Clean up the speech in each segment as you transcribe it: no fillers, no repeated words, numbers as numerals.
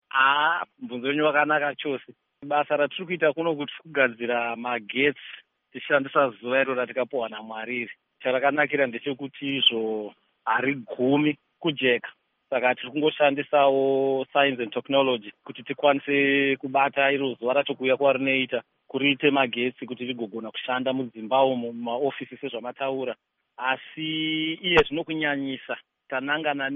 Mubvunzo wenyu wakanaka chose. Basa ratiri kuita kuno kuti kugadzira magetsi tichishandisa zuva iro ratikapiwa naMwari iri. Charakanakira ndechekuti izvo harigumi kujeka. Saka tiri kungoshandisawo science and technology kuti tikwanise kubata iro zuva ratokuuya kwarinoita kuriite magetsi kuti rigogona kushanda mudzimba umo mumaofisi sezvamataura. Asi iye zvinokunyanyisa tanangana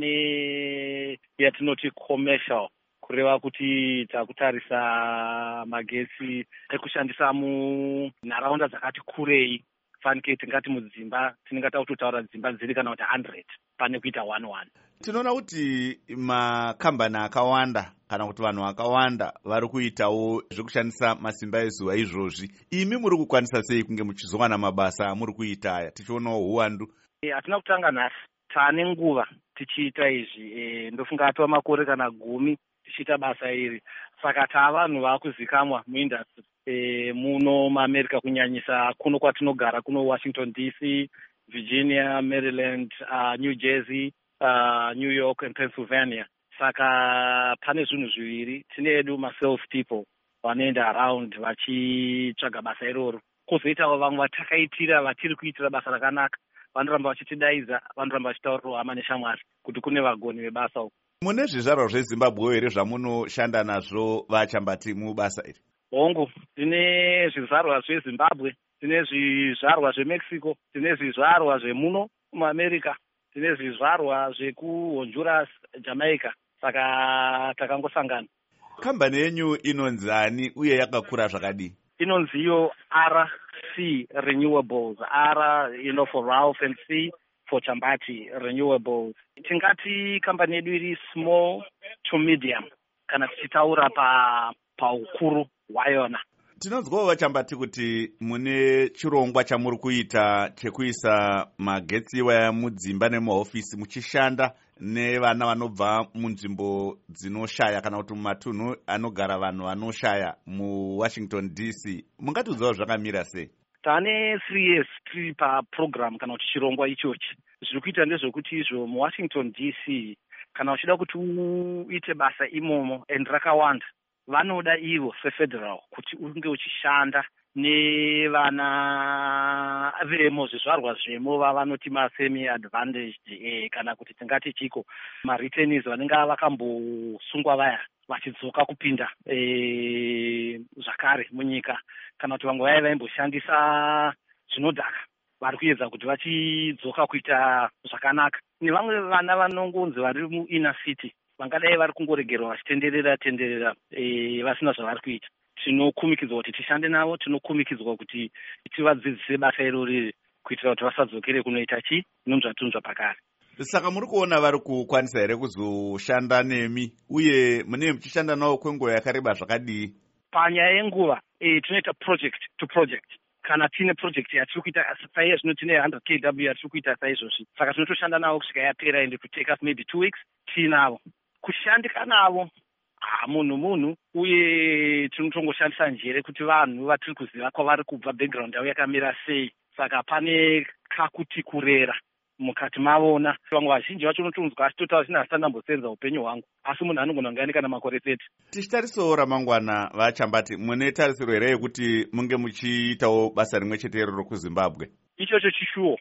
yatinoti commercial, kureva kuti takutarisa magetsi ekushandisa munharaunda dzakati kurei. Fanike tingati mudzimba tinenge takutotaura dzimba dziri kana kuti 100 pane kuita 1 Tinoona kuti makambani akawanda kana kuti vanhu vakawanda vari kuitawo zvekushandisa masimba ezuva izvozvi. Imi muri kukwanisa sei kunge muchizowana mabasa amuri kuita aya tichionawo uwandu? Hatina kutanga nhasi, taane nguva tichiita izvi. Ndofunga atova makore kana 10 tichiita basa iri. Saka tavanhu vakuzikamwa muindustry muno muAmerica, kunyanyisa kuno kwatinogara kuno Washington DC, Virginia, Maryland, New Jersey, New York and Pennsylvania. Saka pane zvinhu zviviri, tine edu ma-sales people vanoenda around vachitsvaga basa iroro. Kozoitawo vamwe vatakaitira vatiri kuitira basa rakanaka, vanoramba vachitidaidza, vanoramba vachitaurirawo hama neshamwari kuti kune vagoni vebasa uku. Mune zvizvarwa zveZimbabwe here zvamunoshanda nazvo vachambati mubasa iri? Hongu, tine zvizvarwa zveZimbabwe, tine zvizvarwa zveMexico, tine zvizvarwa zvemuno muAmerica, tine zvizvarwa zvekuHonduras, Jamaica. Saka takangosangana. Kambani yenyu inonzani uye yakakura zvakadii? Inonzi iyo RC Renewables, R for Ralph and C for Chambati Renewables. Tingati kambani yedu iri small to medium kana tichitaura paukuru hwayona. Tinonzwawo vachambati kuti mune chirongwa chamuri kuita chekuisa magetsi iwaya mudzimba nemahofisi muchishanda nevana vanobva munzvimbo dzinoshaya kana kuti mumatunhu anogara vanhu vanoshaya muWashington DC. Mungatiudzawo zvakamira sei? Tane 3 years tiri paprogram kana kuti chirongwa ichochi. Zviri kuita ndezvekuti izvo muWashington DC kana uchida kuti uite basa imomo and rakawanda, vanoda ivo sefederal kuti unge uchishanda nevana vemo, zvizvarwa zvemo vavanoti masemi advantaged, kana kuti tingati chiko mareturnees vanenge vakambosungwa vaya vachidzoka kupinda zvakare munyika, kana kuti vamwe vaya vaimboshandisa zvinodhaka vari kuedza kuti vachidzoka kuita zvakanaka. Nevamwe vana vanongonzi vari muinner city vangadai vari kungoregerwa vachitenderera vasina zvavari kuita. Tinokumikidzwa kuti tishande navo, tinokumikidzwa kuti tivadzidzise basa irori kuitira kuti vasadzokere kunoita nonzvatunzva pakare. Saka muri kuona vari kukwanisa here kuzoshanda nemi uye mune muchishanda navo kwenguva yakareba zvakadii? Panyaya yenguva tinoita project to project. Kana tine project yatiri kuita saiye zvino tine 100 kW yatiri kuita saizvozvi, saka tinotoshanda navo kusvika yapera and to take us maybe 2 weeks tiinavo. Kushandika navo munhu uye tinotongoshandisa njere kuti vanhu vatiri kuziva kwavari kubva, background yavo yakamira sei. Saka pane kakuti kurera mukati mavona. Vamwe vazhinji vacho unotonzwa asi totaura zvinhu asina ndambosenza upenyu hwangu, asi munhu anogona kunge ane kana makore 30. Tichitarisawo ramangwana vachambati, mune tarisiro here yekuti munge muchiitawo basa rimwe chete iroro kuZimbabwe? Ichocho chishuwo,